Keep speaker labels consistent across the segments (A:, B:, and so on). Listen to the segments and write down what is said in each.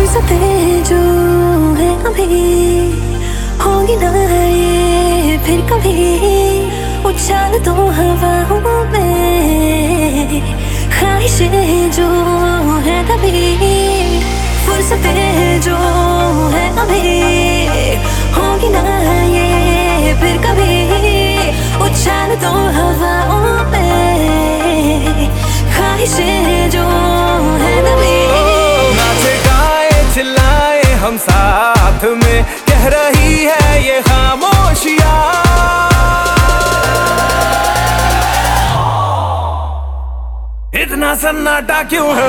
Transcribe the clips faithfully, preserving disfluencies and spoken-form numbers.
A: फुर्सतें जो है अभी होगी ना ये फिर कभी, उछाल दो हवाओं में ख्वाहिशें जो है तभी। फुर्सतें जो है अभी होगी ना ये फिर कभी, उछाल दो हवाओं में ख्वाहिशें जो है तभी।
B: नाचे गाए चिल्लाए हम साथ में, कह रही है ये खामोशियां। इतना सन्नाटा क्यों है?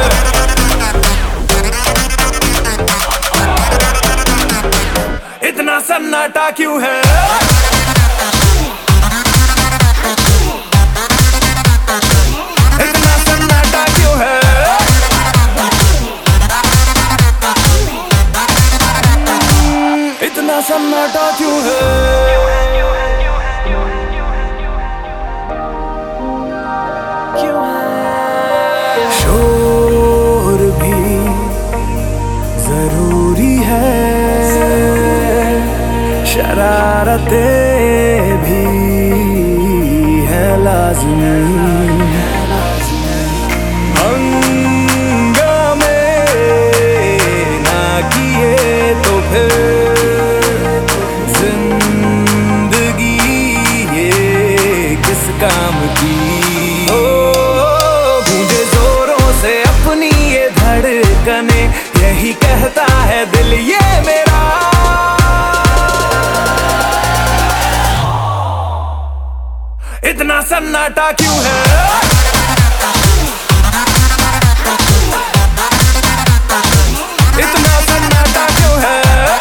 B: इतना सन्नाटा क्यों है? इतना सन्नाटा क्यों है? इतना सन्नाटा क्यों है? शोर भी जरूरी है, शरारतें भी है लाज़मी। हंगामे ना किए तो फिर जिंदगी ये किस काम की? धड़कने यही कहता है दिल ये मेरा। इतना सन्नाटा क्यों है? इतना सन्नाटा क्यों है?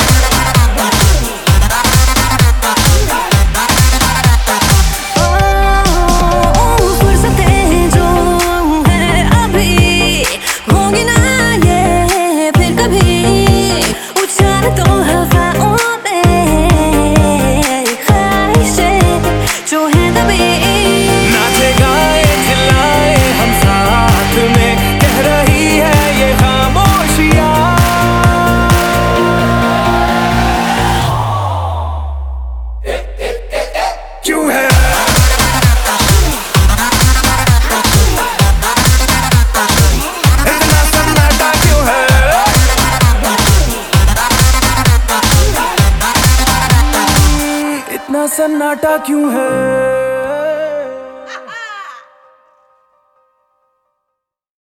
B: क्यों है? इतना सन्नाटा क्यों है? इतना सन्नाटा क्यों है?